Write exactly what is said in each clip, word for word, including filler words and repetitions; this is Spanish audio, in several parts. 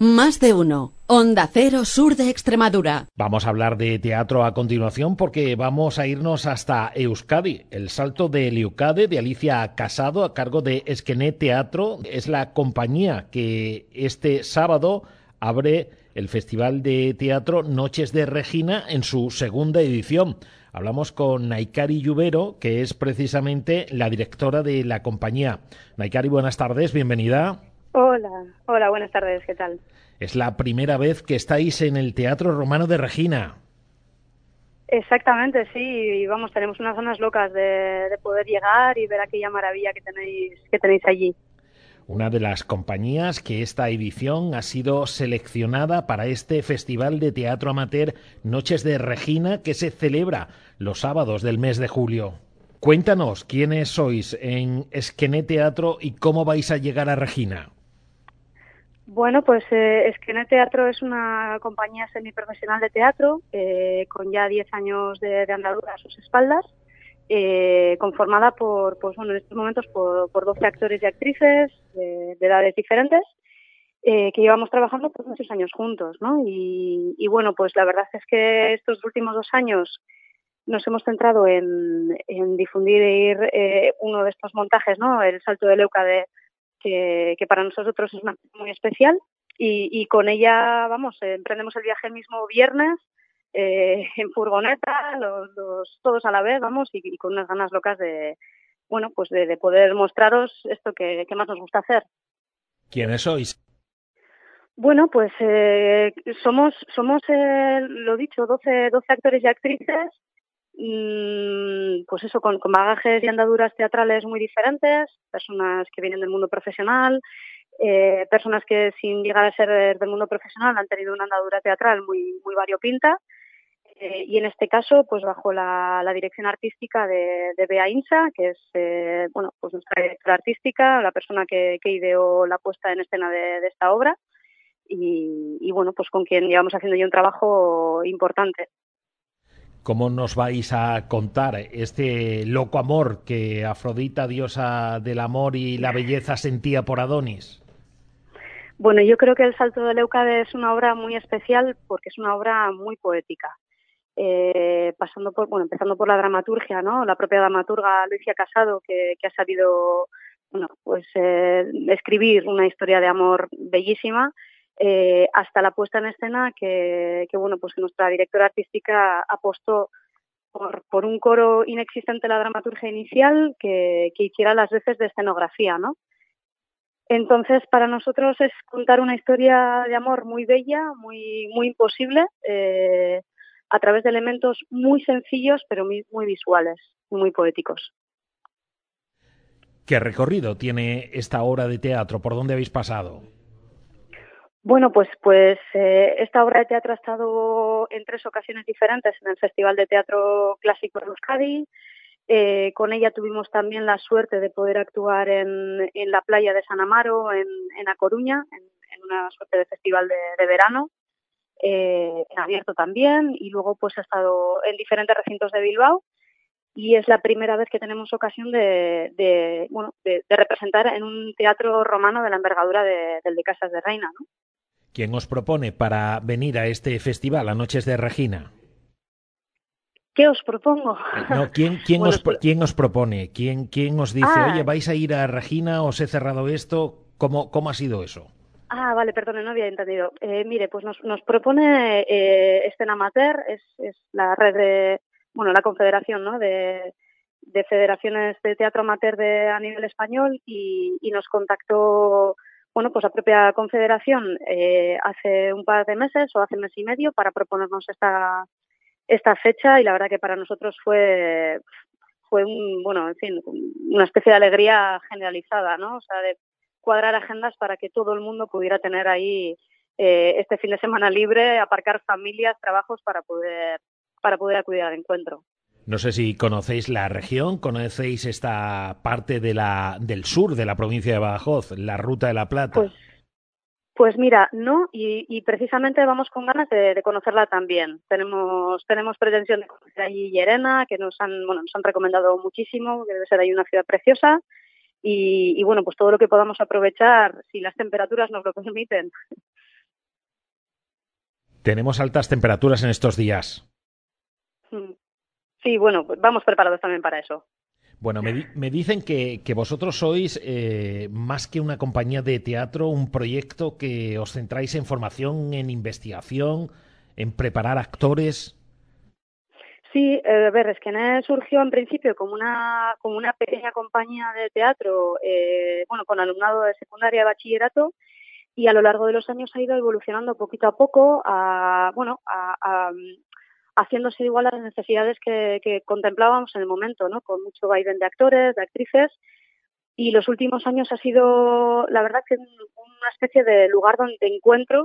Más de uno. Onda Cero Sur de Extremadura. Vamos a hablar de teatro a continuación porque vamos a irnos hasta Euskadi. El salto de Leucade de Alicia Casado a cargo de Esquenet Teatro es la compañía que este sábado abre el Festival de Teatro Noches de Regina en su segunda edición. Hablamos con Naikari Lluvero, que es precisamente la directora de la compañía. Naikari, buenas tardes, bienvenida. Hola, hola, buenas tardes, ¿qué tal? Es la primera vez que estáis en el Teatro Romano de Regina. Exactamente, sí, y vamos, tenemos unas ganas locas de, de poder llegar y ver aquella maravilla que tenéis, que tenéis allí. Una de las compañías que esta edición ha sido seleccionada para este Festival de Teatro Amateur Noches de Regina que se celebra los sábados del mes de julio. Cuéntanos quiénes sois en Esquenet Teatro y cómo vais a llegar a Regina. Bueno, pues eh, Esquenet Teatro es una compañía semiprofesional de teatro eh, con ya diez años de, de andadura a sus espaldas, eh, conformada por, pues bueno, en estos momentos por, por doce actores y actrices de, de edades diferentes, eh, que llevamos trabajando por muchos años juntos, ¿no? Y, y bueno, pues la verdad es que estos últimos dos años nos hemos centrado en, en difundir eh, uno de estos montajes, ¿no? El Salto de Leucade, que, que para nosotros es una muy especial, y, y con ella, vamos, eh, emprendemos el viaje el mismo viernes, eh, en furgoneta, los, los, todos a la vez, vamos, y, y con unas ganas locas de, bueno, pues de, de poder mostraros esto que, que más nos gusta hacer. ¿Quiénes sois? Bueno, pues eh, somos, somos eh, lo dicho, doce, doce actores y actrices, pues eso, con, con bagajes y andaduras teatrales muy diferentes, personas que vienen del mundo profesional, eh, personas que sin llegar a ser del mundo profesional han tenido una andadura teatral muy, muy variopinta, eh, y en este caso, pues bajo la, la dirección artística de, de Bea Insa, que es eh, bueno, pues nuestra directora artística, la persona que, que ideó la puesta en escena de, de esta obra, y, y bueno, pues con quien llevamos haciendo ya un trabajo importante. ¿Cómo nos vais a contar este loco amor que Afrodita, diosa del amor y la belleza, sentía por Adonis? Bueno, yo creo que El Salto de Leucade es una obra muy especial porque es una obra muy poética. Eh, pasando por, bueno, empezando por la dramaturgia, ¿no? La propia dramaturga Alicia Casado, que, que ha sabido, bueno, pues eh, escribir una historia de amor bellísima, eh, hasta la puesta en escena que, que bueno, pues nuestra directora artística apostó por, por un coro inexistente en la dramaturgia inicial que, que hiciera las veces de escenografía, ¿no? Entonces, para nosotros es contar una historia de amor muy bella, muy, muy imposible, eh, a través de elementos muy sencillos, pero muy, muy visuales, muy poéticos. ¿Qué recorrido tiene esta obra de teatro? ¿Por dónde habéis pasado? Bueno, pues, pues eh, esta obra de teatro ha estado en tres ocasiones diferentes en el Festival de Teatro Clásico de Euskadi. Eh, con ella tuvimos también la suerte de poder actuar en, en la playa de San Amaro, en, en A Coruña, en, en una suerte de festival de, de verano, eh, en abierto también, y luego pues ha estado en diferentes recintos de Bilbao, y es la primera vez que tenemos ocasión de, de, bueno, de, de representar en un teatro romano de la envergadura de, del de Casas de Reina, ¿no? ¿Quién os propone para venir a este festival, a Noches de Regina? ¿Qué os propongo? No, ¿quién, quién, bueno, os, ¿quién os propone? ¿Quién, quién os dice, ah, oye, vais a ir a Regina, os he cerrado esto? ¿Cómo, cómo ha sido eso? Ah, vale, perdón, no había entendido. Eh, mire, pues nos, nos propone eh, Escena Amateur, es, es la red de, bueno, la confederación, ¿no?, de, de federaciones de teatro amateur de, a nivel español, y, y nos contactó, bueno, pues la propia confederación eh, hace un par de meses o hace un mes y medio para proponernos esta, esta fecha, y la verdad que para nosotros fue, fue un, bueno, en fin, una especie de alegría generalizada, ¿no? O sea, de cuadrar agendas para que todo el mundo pudiera tener ahí eh, este fin de semana libre, aparcar familias, trabajos para poder para poder acudir al encuentro. No sé si conocéis la región, conocéis esta parte de la, del sur de la provincia de Badajoz, la Ruta de la Plata. Pues, pues mira, no, y, y precisamente vamos con ganas de, de conocerla también. Tenemos tenemos pretensión de conocer allí Llerena, que nos han, bueno, nos han recomendado muchísimo, que debe ser ahí una ciudad preciosa. Y, y bueno, pues todo lo que podamos aprovechar, si las temperaturas nos lo permiten. Tenemos altas temperaturas en estos días. Sí, bueno, pues vamos preparados también para eso. Bueno, me, me dicen que, que vosotros sois, eh, más que una compañía de teatro, un proyecto que os centráis en formación, en investigación, en preparar actores. Sí, eh, a ver, Esquenet surgió en principio como una, como una pequeña compañía de teatro, eh, bueno, con alumnado de secundaria y bachillerato, y a lo largo de los años ha ido evolucionando poquito a poco, a, bueno, a, a haciéndose igual a las necesidades que, que contemplábamos en el momento, ¿no? Con mucho vaivén de actores, de actrices, y los últimos años ha sido, la verdad, que una especie de lugar donde de encuentro,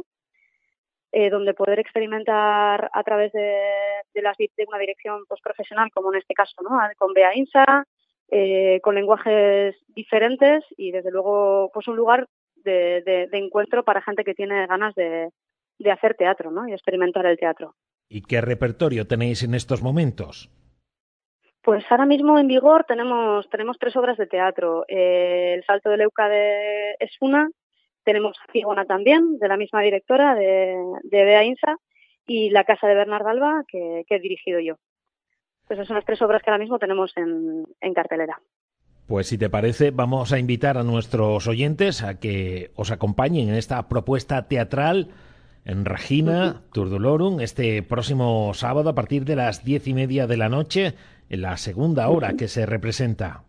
eh, donde poder experimentar a través de, de, las, de una dirección pues, profesional, como en este caso, ¿no? Con Bea Insa, eh, con lenguajes diferentes y, desde luego, pues un lugar de, de, de encuentro para gente que tiene ganas de, de hacer teatro, ¿no? Y experimentar el teatro. ¿Y qué repertorio tenéis en estos momentos? Pues ahora mismo en vigor tenemos tenemos tres obras de teatro. Eh, El Salto de Leucade es una, tenemos Figona también, de la misma directora, de, de Bea Insa, y La Casa de Bernard Alba, que, que he dirigido yo. Pues esas son las tres obras que ahora mismo tenemos en, en cartelera. Pues si te parece, vamos a invitar a nuestros oyentes a que os acompañen en esta propuesta teatral en Regina, uh-huh. Turdulorum, este próximo sábado a partir de las diez y media de la noche, en la segunda hora uh-huh. que se representa.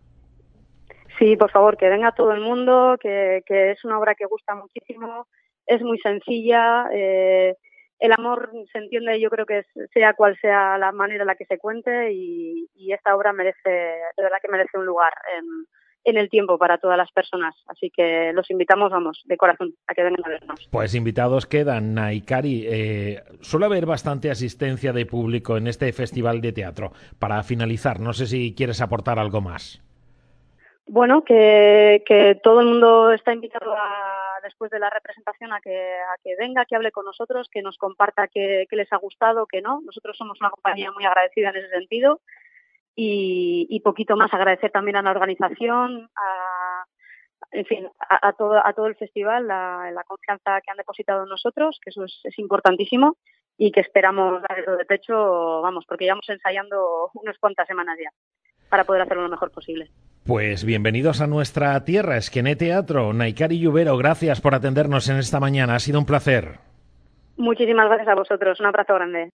Sí, por favor, que venga todo el mundo, que, que es una obra que gusta muchísimo, es muy sencilla, eh, el amor se entiende, yo creo que es, sea cual sea la manera en la que se cuente, y, y esta obra merece, de verdad que merece un lugar en, en el tiempo para todas las personas, así que los invitamos, vamos, de corazón, a que vengan a vernos. Pues invitados quedan, Naikari. Eh, suele haber bastante asistencia de público en este festival de teatro. Para finalizar, no sé si quieres aportar algo más. Bueno, que, que todo el mundo está invitado a, después de la representación a que, a que venga, que hable con nosotros, que nos comparta qué, qué les ha gustado, qué no. Nosotros somos una compañía muy agradecida en ese sentido. Y, y poquito más, agradecer también a la organización, a, en fin, a, a, todo, a todo el festival, la, la confianza que han depositado en nosotros, que eso es, es importantísimo, y que esperamos darlo de pecho, vamos, porque llevamos ensayando unas cuantas semanas ya, para poder hacerlo lo mejor posible. Pues bienvenidos a nuestra tierra, Esquenet Teatro. Naikari Llubero, gracias por atendernos en esta mañana, ha sido un placer. Muchísimas gracias a vosotros, un abrazo grande.